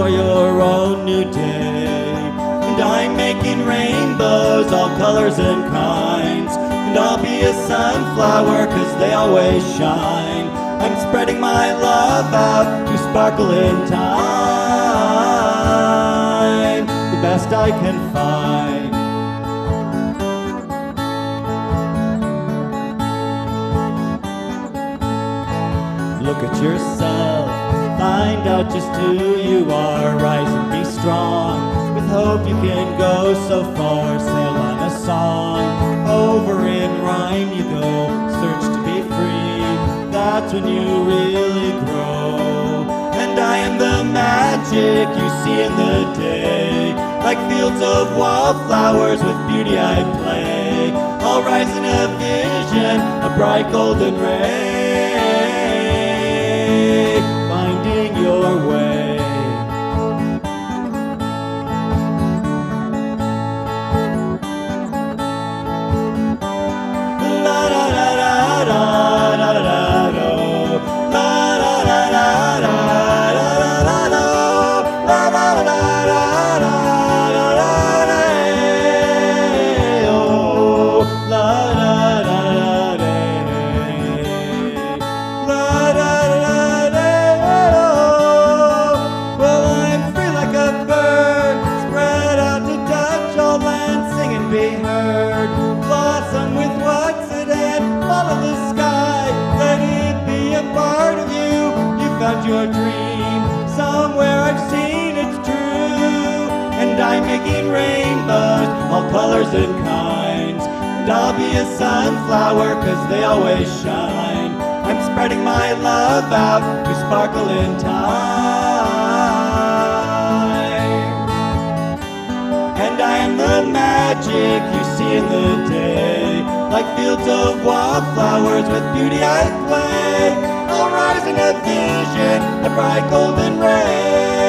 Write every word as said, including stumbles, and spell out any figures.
are your own new day. And I'm making rainbows, all colors and kinds. And I'll be a sunflower, cause they always shine. I'm spreading my love out to sparkle in time, the best I can find. Look at yourself, find out just who you are. Rise and be strong, with hope you can go so far. Sail on a song, over in rhyme you go. Search to be free, that's when you really grow. And I am the magic you see in the day. Like fields of wildflowers, with beauty I play. I'll rise in a vision, a bright golden ray, finding your way. La da da da da da da da do. La da da da da da da da do. La da da da da da da da da. Oh, la da da da da. La da. Be heard, blossom with what's at hand, follow the sky, let it be a part of you. You found your dream, somewhere I've seen it's true. And I'm making rainbows, all colors and kinds. And I'll be a sunflower, cause they always shine. I'm spreading my love out to sparkle in time. And I am the magic you see in the day. Like fields of wildflowers, with beauty I play. I'll rise in a vision, a bright golden ray.